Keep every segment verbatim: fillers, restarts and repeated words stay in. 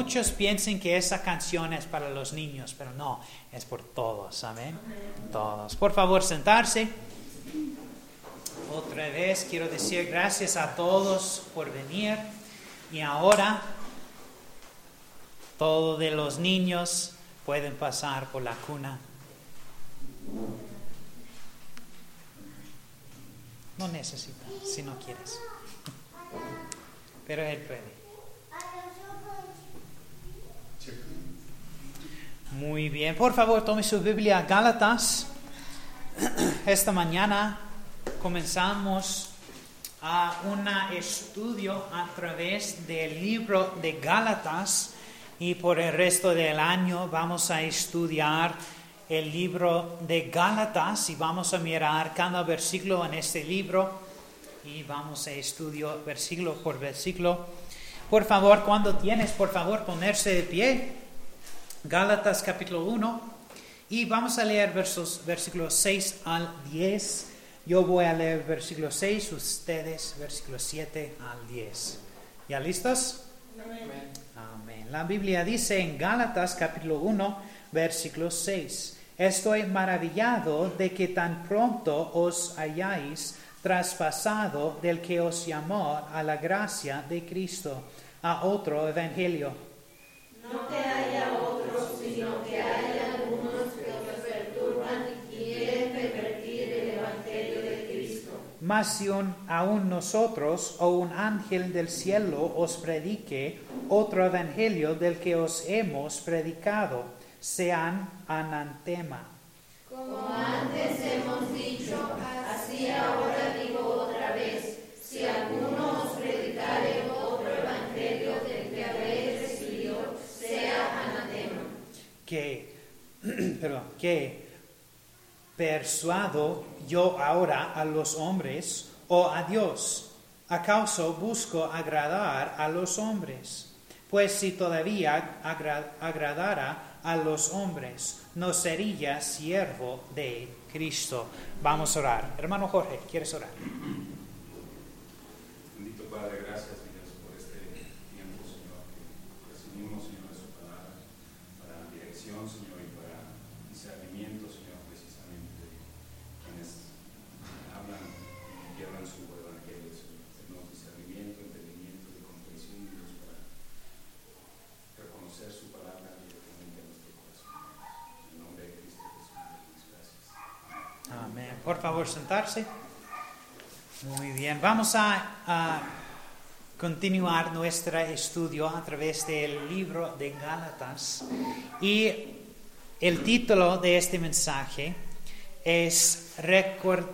muchos piensen que esa canción es para los niños, pero no, es por todos, amén. Todos. Por favor, sentarse. Otra vez quiero decir gracias a todos por venir. Y ahora, todos de los niños pueden pasar por la cuna. No necesitas, si no quieres. Pero él puede. Muy bien. Por favor, tome su Biblia, Gálatas. Esta mañana comenzamos a un estudio a través del libro de Gálatas y por el resto del año vamos a estudiar el libro de Gálatas y vamos a mirar cada versículo en este libro y vamos a estudiar versículo por versículo. Por favor, cuando tienes, por favor, ponerse de pie. Gálatas capítulo uno y vamos a leer versos, versículos seis al diez. Yo voy a leer versículo seis, ustedes versículos siete al diez. ¿Ya listos? Amén. Amén. La Biblia dice en Gálatas capítulo uno, versículo seis. Estoy maravillado de que tan pronto os hayáis traspasado del que os llamó a la gracia de Cristo, a otro evangelio. No que haya otros, sino que haya algunos que os perturban y quieren pervertir el evangelio de Cristo. Mas si un, aún nosotros o un ángel del cielo os predique otro evangelio del que os hemos predicado, sean anatema. Como antes hemos dicho, así ahora digo otra vez, si alguno os predicare otro evangelio del que habéis recibido, sea anatema. Que, perdón, que persuado yo ahora a los hombres o a Dios. ¿Acaso busco agradar a los hombres? Pues si todavía agra- agradara a los hombres, no sería siervo de Cristo. Vamos a orar. Hermano Jorge, ¿quieres orar? Bendito Padre, gracias Dios por este tiempo, Señor, que recibimos, Señor, de su palabra, para dirección, Señor, y para discernimiento, Señor, precisamente de quienes hablan y llevan su evangelio, Señor. Tenemos discernimiento, entendimiento y comprensión, Dios, para reconocer su palabra directamente en nuestro corazón. En el nombre de Cristo Jesús, gracias. Amén. Por favor, sentarse. Muy bien. Vamos a, a continuar nuestro estudio a través del libro de Gálatas. Y el título de este mensaje es record,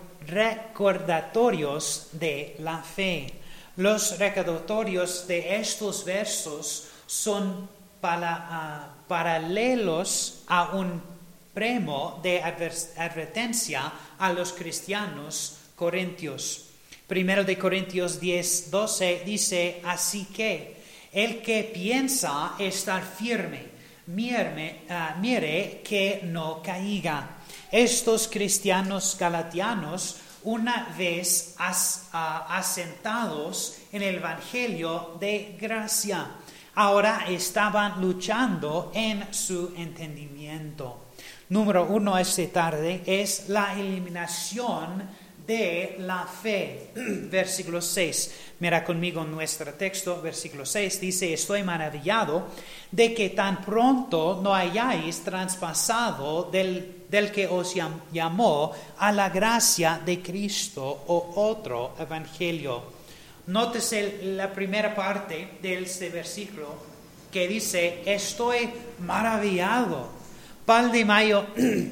Recordatorios de la Fe. Los recordatorios de estos versos son para, uh, paralelos a un premio de advertencia a los cristianos corintios. Primero de Corintios diez, doce dice, así que el que piensa estar firme, mire, uh, mire que no caiga. Estos cristianos galatianos, una vez as, uh, asentados en el evangelio de gracia, ahora estaban luchando en su entendimiento. Número uno esta tarde es la eliminación de la fe. Versículo seis. Mira conmigo nuestro texto. Versículo seis dice, estoy maravillado de que tan pronto no hayáis traspasado del, del que os llamó a la gracia de Cristo o otro evangelio. Nótese la primera parte de este versículo que dice, estoy maravillado. Pal de Mayo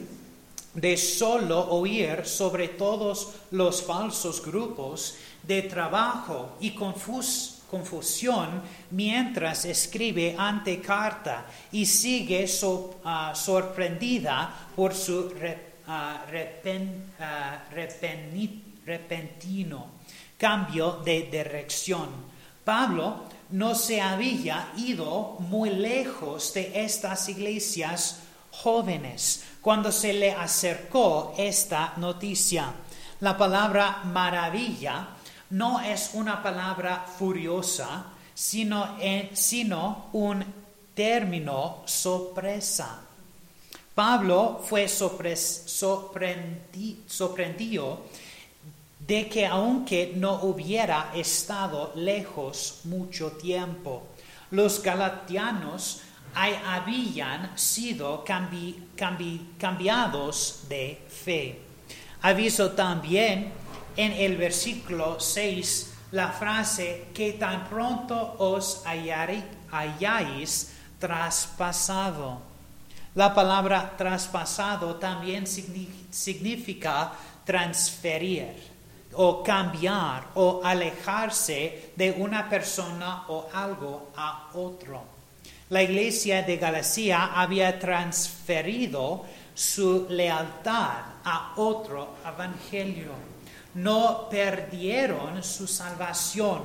de solo oír sobre todos los falsos grupos de trabajo y confus, confusión mientras escribe ante carta y sigue so, uh, sorprendida por su re, uh, repen, uh, repeni, repentino cambio de dirección. Pablo no se había ido muy lejos de estas iglesias jóvenes cuando se le acercó esta noticia. La palabra maravilla no es una palabra furiosa, sino, en, sino un término sorpresa. Pablo fue sorpres- sorprendi- sorprendido de que aunque no hubiera estado lejos mucho tiempo, los galatianos hay- habían sido cambi- cambi- cambiados de fe. Aviso también en el versículo seis la frase que tan pronto os hayari- hayáis traspasado. La palabra traspasado también signi- significa transferir o cambiar o alejarse de una persona o algo a otro. La iglesia de Galacia había transferido su lealtad a otro evangelio. No perdieron su salvación,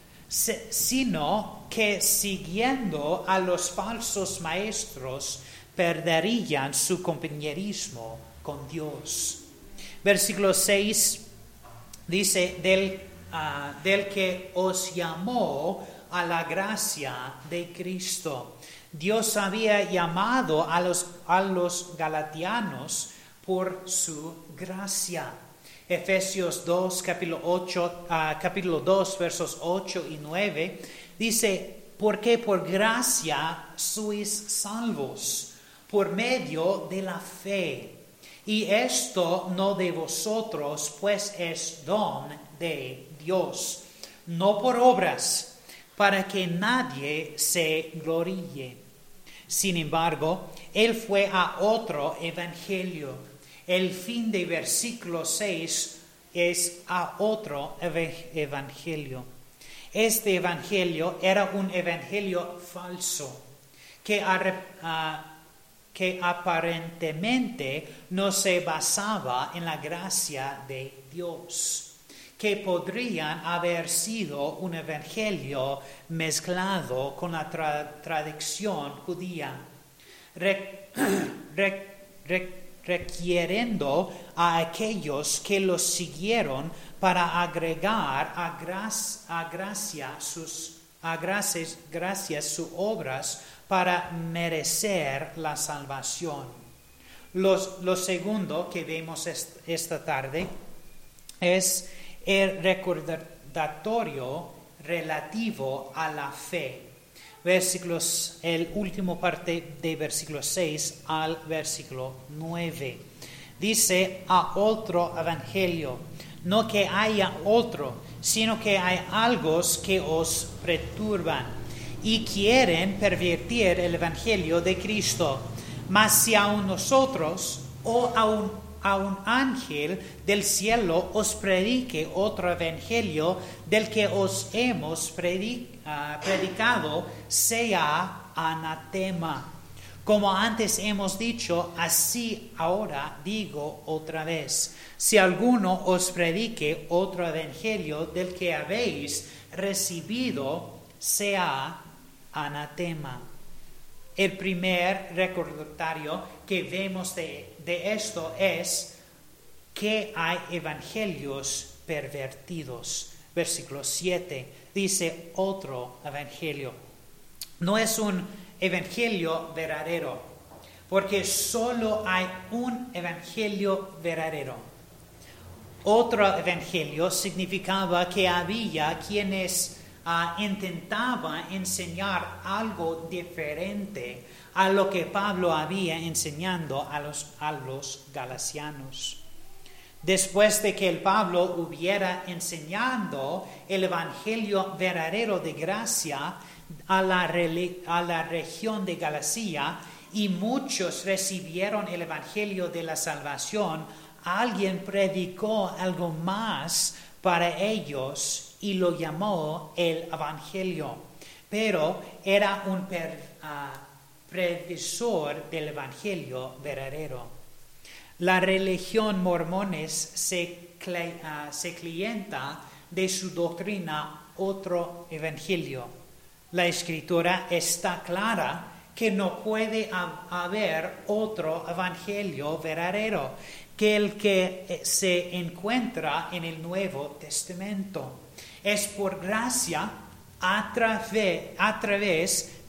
sino que siguiendo a los falsos maestros perderían su compañerismo con Dios. Versículo seis dice, del, uh, del que os llamó a la gracia de Cristo. Dios había llamado a los, a los galatianos por su gracia. Efesios dos, capítulo, ocho, uh, capítulo dos, versos ocho y nueve, dice, porque por gracia sois salvos, por medio de la fe. Y esto no de vosotros, pues es don de Dios, no por obras, para que nadie se gloríe. Sin embargo, él fue a otro evangelio. El fin de versículo seis es a otro evangelio. Este evangelio era un evangelio falso que, uh, que aparentemente no se basaba en la gracia de Dios, que podrían haber sido un evangelio mezclado con la tra- tradición judía, re- re- re- requiriendo a aquellos que los siguieron para agregar a, gra- a gracia sus a gracias, gracias sus obras para merecer la salvación. Los, lo segundo que vemos est- esta tarde es el recordatorio relativo a la fe. Versículos, el último parte de versículo seis al versículo nueve. Dice, a otro evangelio, no que haya otro, sino que hay algo que os perturban y quieren pervertir el evangelio de Cristo. Mas si aun nosotros o a un, a un ángel del cielo os predique otro evangelio del que os hemos predic, uh, predicado, sea anatema. Como antes hemos dicho, así ahora digo otra vez. Si alguno os predique otro evangelio del que habéis recibido, sea anatema. El primer recordatorio que vemos de, de esto es que hay evangelios pervertidos. Versículo siete dice otro evangelio. No es un evangelio verdadero, porque solo hay un evangelio verdadero. Otro evangelio significaba que había quienes uh, intentaban enseñar algo diferente a lo que Pablo había enseñando a los, a los galatianos. Después de que el Pablo hubiera enseñado el evangelio verdadero de gracia a la, a la región de Galacia, y muchos recibieron el evangelio de la salvación, alguien predicó algo más para ellos y lo llamó el evangelio, pero era un per, uh, previsor del evangelio verdadero. La religión mormones se, uh, se clienta de su doctrina otro evangelio. La escritura está clara que no puede haber otro evangelio verdadero que el que se encuentra en el Nuevo Testamento. Es por gracia a través, a través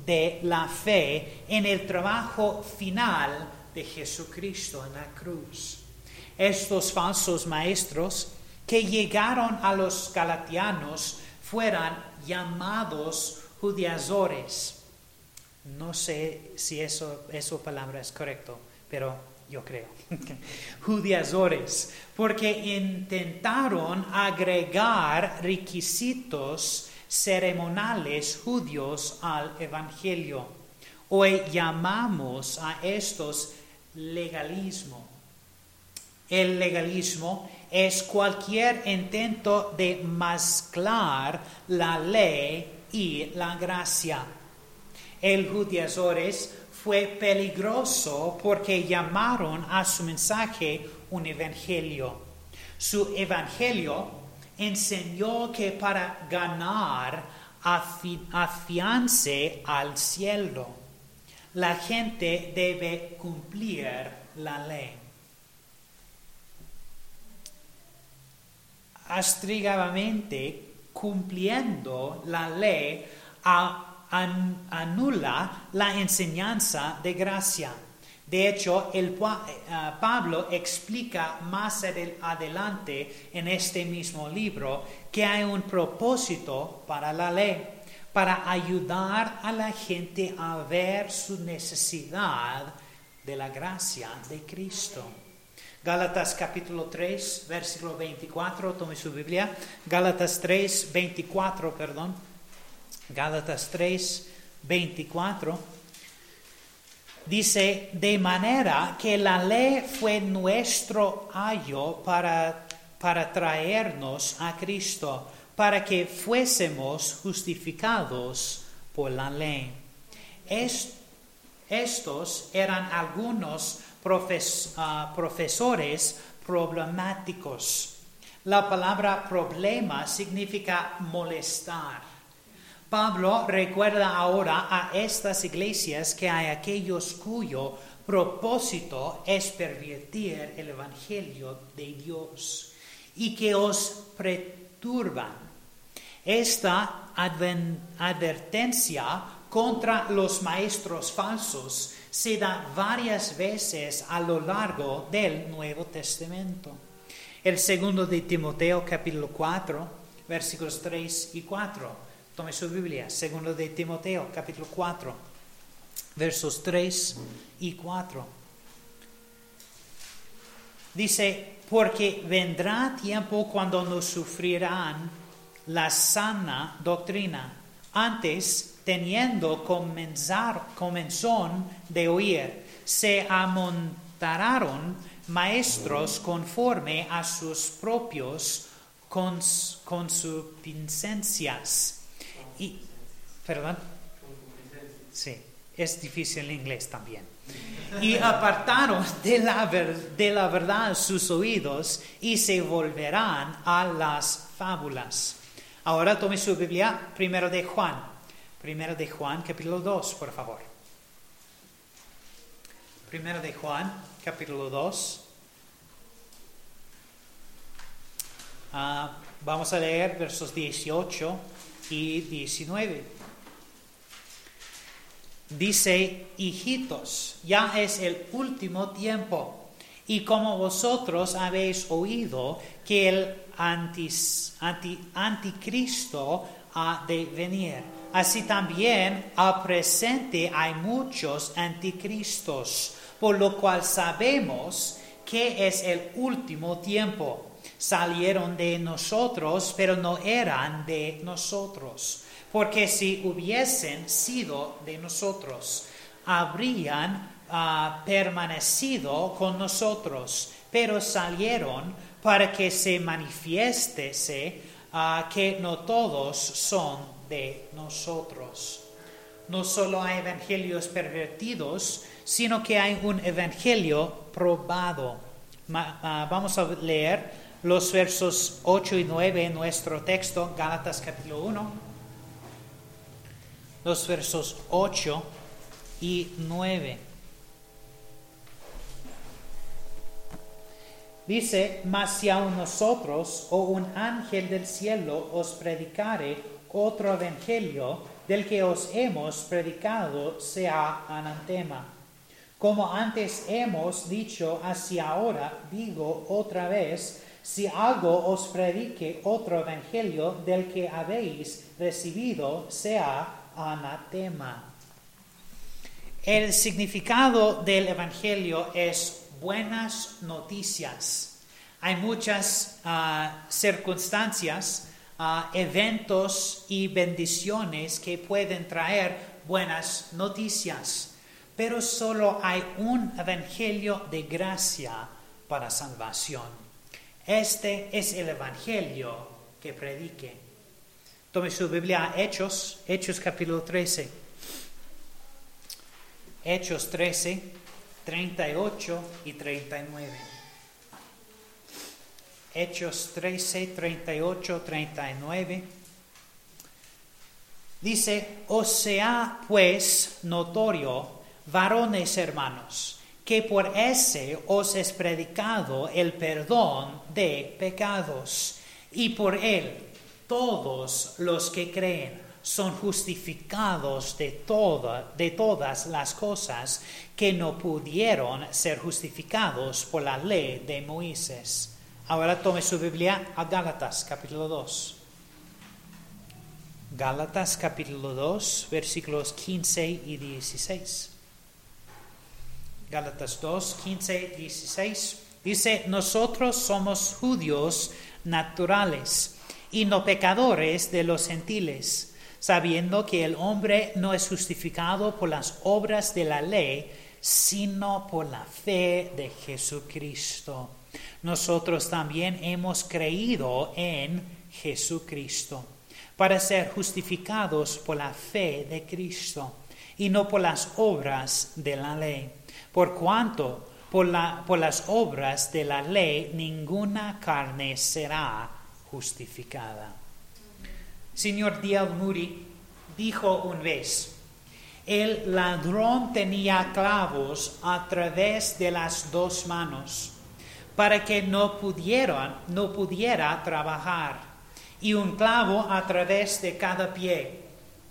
de la fe en el trabajo final de Jesucristo en la cruz. Estos falsos maestros que llegaron a los galatianos fueron llamados judaizadores. No sé si eso, esa palabra es correcto, pero yo creo. Judaizadores, porque intentaron agregar requisitos ceremoniales judíos al evangelio. Hoy llamamos a estos legalismo. El legalismo es cualquier intento de mezclar la ley y la gracia. El judaizadores fue peligroso porque llamaron a su mensaje un evangelio. Su evangelio enseñó que para ganar afi- afiance al cielo, la gente debe cumplir la ley. Estrictamente cumpliendo la ley a An- anula la enseñanza de gracia. De hecho, el, uh, Pablo explica más adel- adelante en este mismo libro que hay un propósito para la ley, para ayudar a la gente a ver su necesidad de la gracia de Cristo. Gálatas capítulo tres, versículo veinticuatro, tome su Biblia. Gálatas tres, veinticuatro, perdón. Gálatas tres, veinticuatro, dice, de manera que la ley fue nuestro ayo para, para traernos a Cristo, para que fuésemos justificados por la ley. Est, estos eran algunos profes, uh, profesores problemáticos. La palabra problema significa molestar. Pablo recuerda ahora a estas iglesias que hay aquellos cuyo propósito es pervertir el evangelio de Dios y que os perturban. Esta adven- advertencia contra los maestros falsos se da varias veces a lo largo del Nuevo Testamento. El segundo de Timoteo capítulo cuatro, versículos tres y cuatro. Tome su Biblia, segundo de Timoteo, capítulo cuatro, versos tres y cuatro. Dice, porque vendrá tiempo cuando no sufrirán la sana doctrina, antes teniendo comenzar, comenzón de oír, se amontonaron maestros conforme a sus propios cons, concupiscencias. Y, perdón, sí, es difícil en inglés también. Y apartaron de la, ver, de la verdad sus oídos y se volverán a las fábulas. Ahora tome su Biblia, primero de Juan, primero de Juan, capítulo dos, por favor. Primero de Juan, capítulo dos. Uh, vamos a leer versos dieciocho y diecinueve. Dice, hijitos, ya es el último tiempo, y como vosotros habéis oído que el antis, anti, anticristo ha de venir, así también al presente hay muchos anticristos, por lo cual sabemos que es el último tiempo. Salieron de nosotros, pero no eran de nosotros. Porque si hubiesen sido de nosotros, habrían uh, permanecido con nosotros. Pero salieron para que se manifiestese uh, que no todos son de nosotros. No solo hay evangelios pervertidos, sino que hay un evangelio probado. Ma, uh, vamos a leer los versos ocho y nueve en nuestro texto, Gálatas capítulo uno. Los versos ocho y nueve. Dice, mas si aun nosotros o un ángel del cielo os predicare otro evangelio del que os hemos predicado sea anatema. Como antes hemos dicho, así ahora digo otra vez, si algo os predique otro evangelio del que habéis recibido, sea anatema. El significado del evangelio es buenas noticias. Hay muchas uh, circunstancias, uh, eventos y bendiciones que pueden traer buenas noticias. Pero solo hay un evangelio de gracia para salvación. Este es el evangelio que predique. Tome su Biblia, Hechos, Hechos capítulo trece. Hechos trece, treinta y ocho y treinta y nueve. Hechos trece, treinta y ocho, treinta y nueve. Dice, os sea pues notorio, varones hermanos, que por ese os es predicado el perdón de pecados, y por él todos los que creen son justificados de, toda, de todas las cosas que no pudieron ser justificados por la ley de Moisés. Ahora tome su Biblia a Gálatas capítulo dos. Gálatas capítulo dos, versículos quince y dieciséis. Gálatas dos, quince, dieciséis, dice, nosotros somos judíos naturales y no pecadores de los gentiles, sabiendo que el hombre no es justificado por las obras de la ley, sino por la fe de Jesucristo. Nosotros también hemos creído en Jesucristo, para ser justificados por la fe de Cristo, y no por las obras de la ley. Por cuanto por, la, por las obras de la ley ninguna carne será justificada. Señor D L Moody dijo una vez, el ladrón tenía clavos a través de las dos manos para que no pudiera, no pudiera trabajar, y un clavo a través de cada pie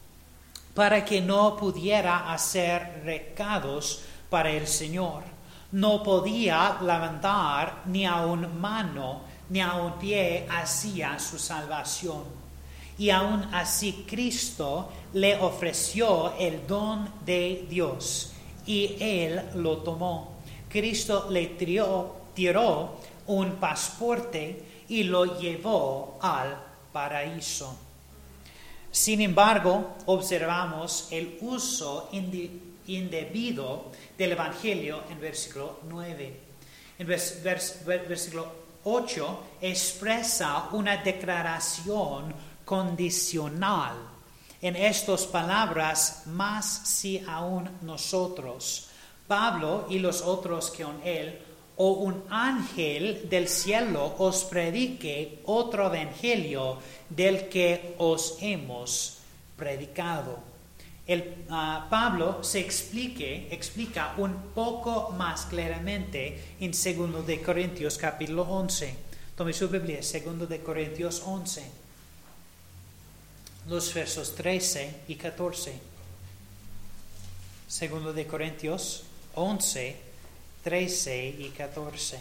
para que no pudiera hacer recados para el Señor. No podía levantar ni a una mano ni a un pie hacia su salvación. Y aún así Cristo le ofreció el don de Dios y él lo tomó. Cristo le tiró, tiró un pasaporte y lo llevó al paraíso. Sin embargo, observamos el uso individual indebido del Evangelio en versículo nueve. En vers, vers, versículo ocho expresa una declaración condicional. En estas palabras, más si aún nosotros, Pablo y los otros que con él, o un ángel del cielo os predique otro evangelio del que os hemos predicado. El, uh, Pablo se explique, explica un poco más claramente en segundo de Corintios capítulo once. Tome su Biblia, segundo de Corintios once, los versos trece y catorce. segundo de Corintios once, trece y catorce.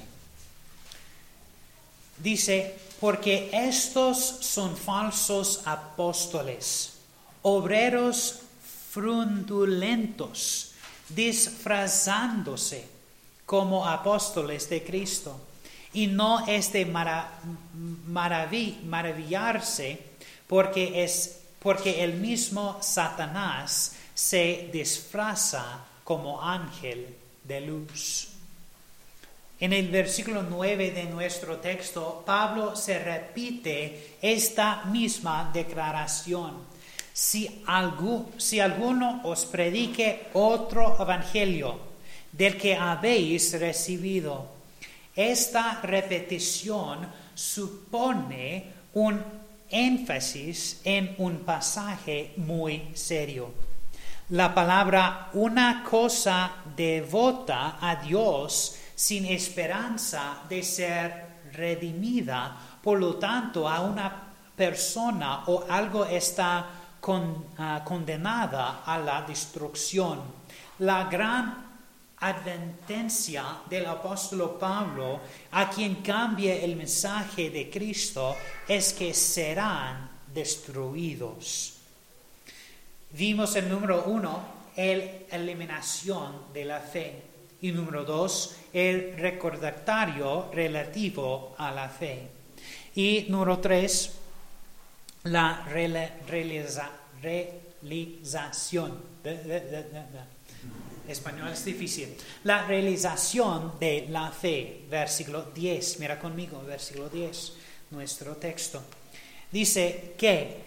Dice, porque estos son falsos apóstoles, obreros fraudulentos, disfrazándose como apóstoles de Cristo. Y no es de marav- marav- maravillarse porque, es, porque el mismo Satanás se disfraza como ángel de luz. En el versículo nueve de nuestro texto, Pablo se repite esta misma declaración. Si, algún, si alguno os predique otro evangelio del que habéis recibido, esta repetición supone un énfasis en un pasaje muy serio. La palabra una cosa devota a Dios sin esperanza de ser redimida, por lo tanto, a una persona o algo está con, uh, condenada a la destrucción. La gran advertencia del apóstol Pablo, a quien cambia el mensaje de Cristo, es que serán destruidos. Vimos en número uno, la eliminación de la fe. Y número dos, el recordatorio relativo a la fe. Y número tres, la realiza, realización. De, de, de, de, de. Español es difícil. La realización de la fe. Versículo diez. Mira conmigo, versículo diez. Nuestro texto. Dice que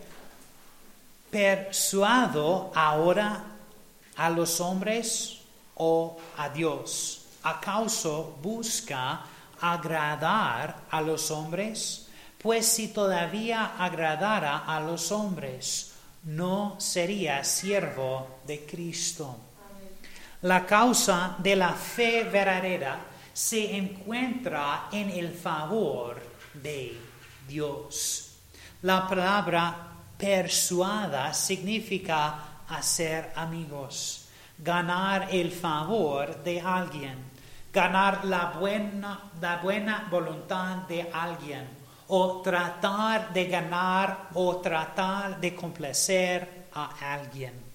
persuado ahora a los hombres o a Dios. ¿Acaso busca agradar a los hombres? Pues si todavía agradara a los hombres, no sería siervo de Cristo. La causa de la fe verdadera se encuentra en el favor de Dios. La palabra persuada significa hacer amigos, ganar el favor de alguien, ganar la buena, la buena voluntad de alguien, o tratar de ganar o tratar de complacer a alguien.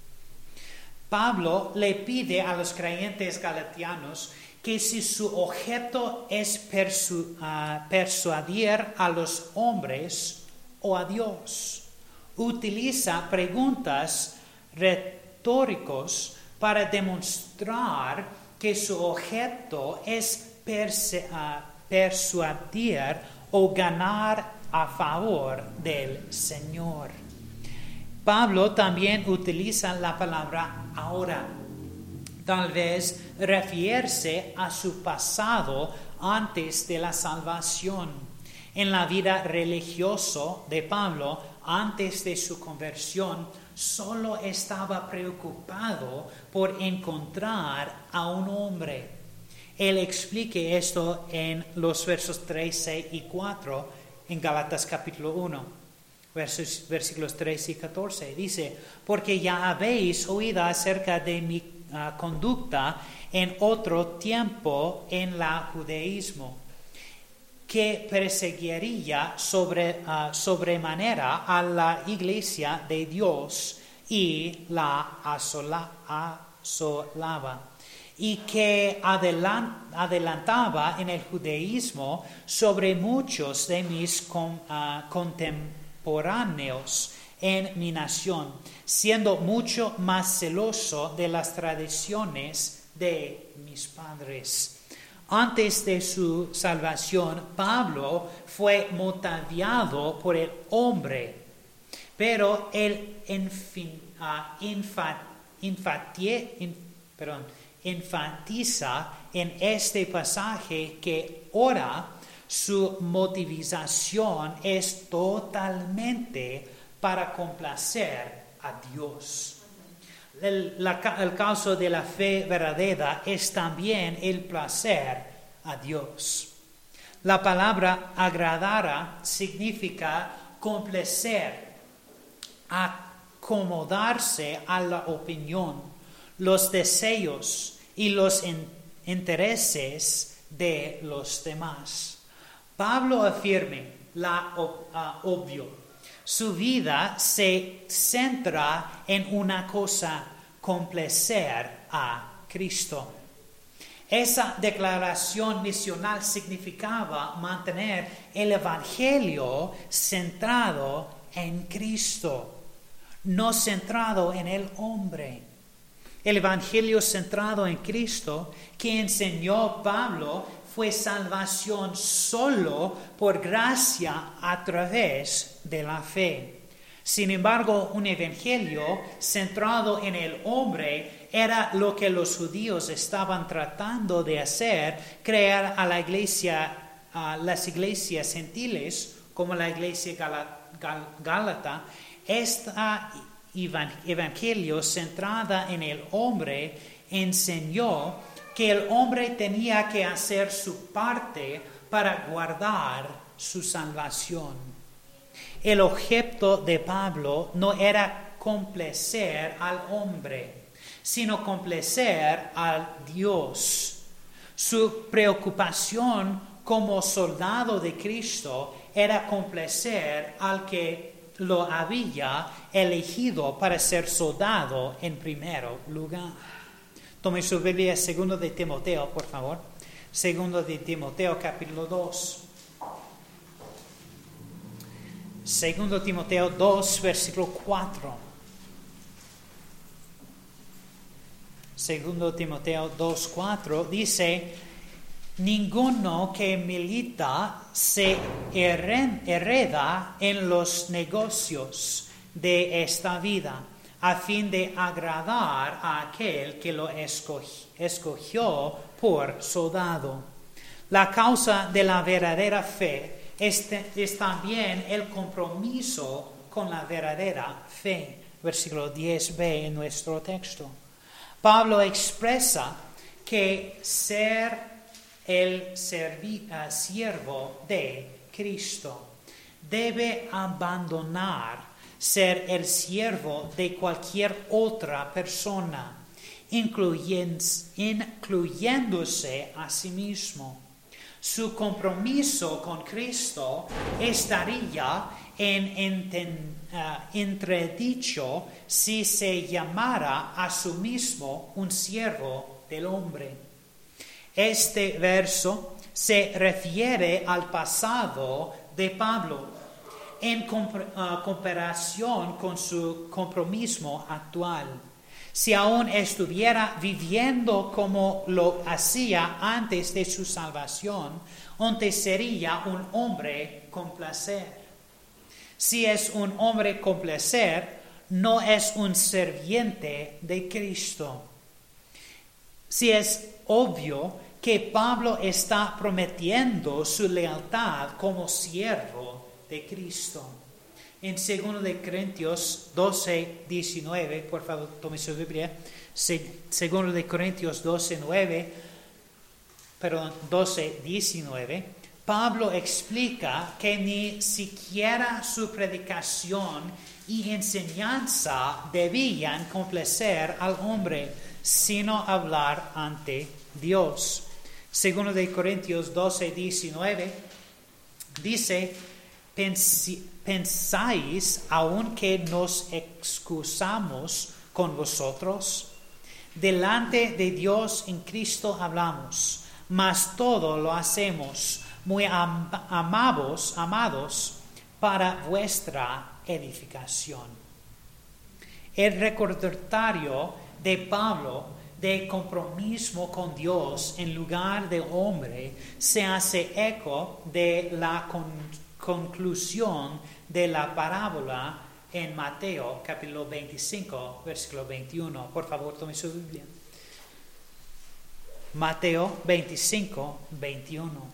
Pablo le pide a los creyentes galatianos que si su objeto es persu, uh, persuadir a los hombres o a Dios, utiliza preguntas retóricas para demostrar que su objeto es perse, uh, persuadir o ganar a favor del Señor. Pablo también utiliza la palabra ahora. Tal vez refiere a su pasado antes de la salvación. En la vida religiosa de Pablo, antes de su conversión, solo estaba preocupado por encontrar a un hombre. Él explica esto en los versos trece y cuatro en Gálatas capítulo uno. Versos, versículos trece y catorce, dice, porque ya habéis oído acerca de mi uh, conducta en otro tiempo en el judaísmo, que perseguiría sobre, uh, sobremanera a la iglesia de Dios y la asola, asolaba, y que adelant, adelantaba en el judaísmo sobre muchos de mis con, uh, contemporáneos en mi nación, siendo mucho más celoso de las tradiciones de mis padres. Antes de su salvación, Pablo fue motivado por el hombre, pero él infin, uh, infa, infatie, in, perdón, enfatiza en este pasaje que ahora su motivación es totalmente para complacer a Dios. El, la, el caso de la fe verdadera es también el placer a Dios. La palabra agradar significa complacer, acomodarse a la opinión, los deseos y los in, intereses de los demás. Pablo afirma la uh, obvio. Su vida se centra en una cosa, complacer a Cristo. Esa declaración misional significaba mantener el evangelio centrado en Cristo, no centrado en el hombre. El evangelio centrado en Cristo que enseñó Pablo fue salvación solo por gracia a través de la fe. Sin embargo, un evangelio centrado en el hombre era lo que los judíos estaban tratando de hacer, crear a la iglesia, a las iglesias gentiles, como la iglesia gálata. Este evangelio centrada en el hombre enseñó que el hombre tenía que hacer su parte para guardar su salvación. El objeto de Pablo no era complacer al hombre, sino complacer al Dios. Su preocupación como soldado de Cristo era complacer al que lo había elegido para ser soldado en primer lugar. Tome su Biblia, segundo de Timoteo, por favor. Segundo de Timoteo, capítulo dos. Segundo Timoteo dos, versículo cuatro. Segundo Timoteo dos, cuatro dice: ninguno que milita se hereda en los negocios de esta vida, a fin de agradar a aquel que lo escogió por soldado. La causa de la verdadera fe es, es también el compromiso con la verdadera fe. Versículo diez b en nuestro texto. Pablo expresa que ser el servi- uh, siervo de Cristo debe abandonar ser el siervo de cualquier otra persona, incluyéndose a sí mismo. Su compromiso con Cristo estaría en enten, uh, entredicho si se llamara a sí mismo un siervo del hombre. Este verso se refiere al pasado de Pablo en comparación con su compromiso actual. Si aún estuviera viviendo como lo hacía antes de su salvación, entonces sería un hombre con placer. Si es un hombre con placer, no es un sirviente de Cristo. Si es obvio que Pablo está prometiendo su lealtad como siervo de Cristo. En segundo de Corintios doce, diecinueve, por favor, tome su Biblia. segundo de Corintios doce, nueve, perdón, doce, diecinueve, Pablo explica que ni siquiera su predicación y enseñanza debían complacer al hombre, sino hablar ante Dios. segundo de Corintios doce, diecinueve, dice: ¿pensáis aún que nos excusamos con vosotros? Delante de Dios en Cristo hablamos, mas todo lo hacemos muy am- amados, amados para vuestra edificación. El recordatorio de Pablo de compromiso con Dios en lugar de hombre se hace eco de la con- conclusión de la parábola en Mateo capítulo veinticinco, versículo veintiuno. Por favor, tome su Biblia. Mateo veinticinco, veintiuno.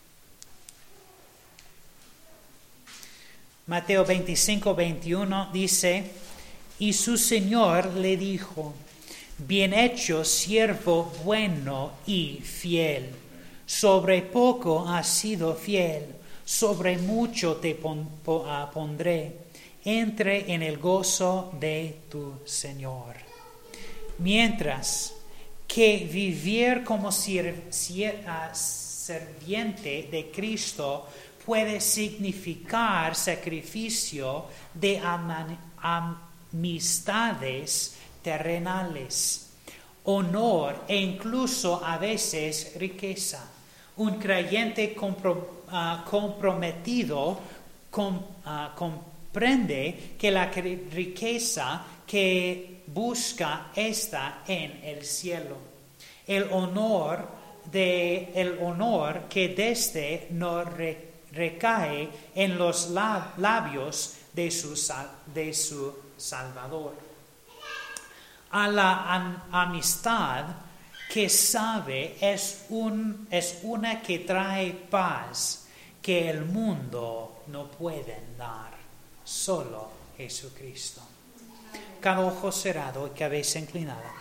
Mateo veinticinco, veintiuno dice: y su Señor le dijo: bien hecho, siervo bueno y fiel. Sobre poco has sido fiel, sobre mucho te pon, po, uh, pondré. Entre en el gozo de tu Señor. Mientras que vivir como sir, sir, uh, serviente de Cristo puede significar sacrificio de am, amistades terrenales, honor e incluso a veces riqueza. Un creyente compro, uh, comprometido com, uh, comprende que la riqueza que busca está en el cielo. El honor, de, el honor que desde no re, recae en los labios de su, de su Salvador. A la an, amistad que sabe es, un, es una que trae paz que el mundo no puede dar, solo Jesucristo. Cada ojo cerrado y cabeza inclinada.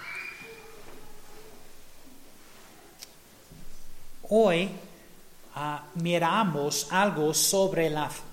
Hoy uh, miramos algo sobre la